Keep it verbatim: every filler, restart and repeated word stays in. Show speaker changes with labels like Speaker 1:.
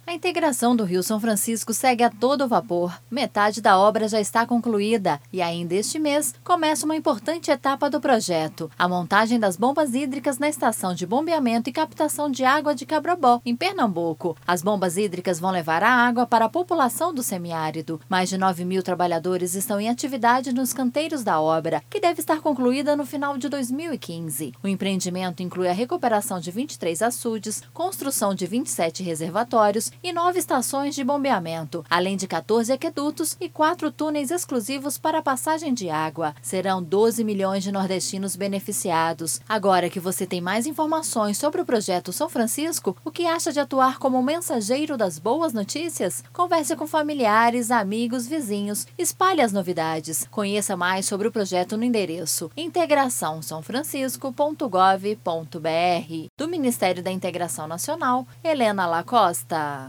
Speaker 1: A integração do Rio São Francisco segue a todo vapor. Metade da obra já está concluída e ainda este mês começa uma importante etapa do projeto, a montagem das bombas hídricas na estação de bombeamento e captação de água de Cabrobó, em Pernambuco. As bombas hídricas vão levar a água para a população do semiárido. Mais de nove mil trabalhadores estão em atividade nos canteiros da obra, que deve estar concluída no final de dois mil e quinze. O empreendimento inclui a recuperação de vinte e três açudes, construção de vinte e sete reservatórios e nove estações de bombeamento, além de quatorze aquedutos e quatro túneis exclusivos para a passagem de água. Serão doze milhões de nordestinos beneficiados. Agora que você tem mais informações sobre o projeto São Francisco, o que acha de atuar como mensageiro das boas notícias? Converse com familiares, amigos, vizinhos, espalhe as novidades. Conheça mais sobre o projeto no endereço integração são francisco ponto gov ponto br. Do Ministério da Integração Nacional, Helena Lacosta.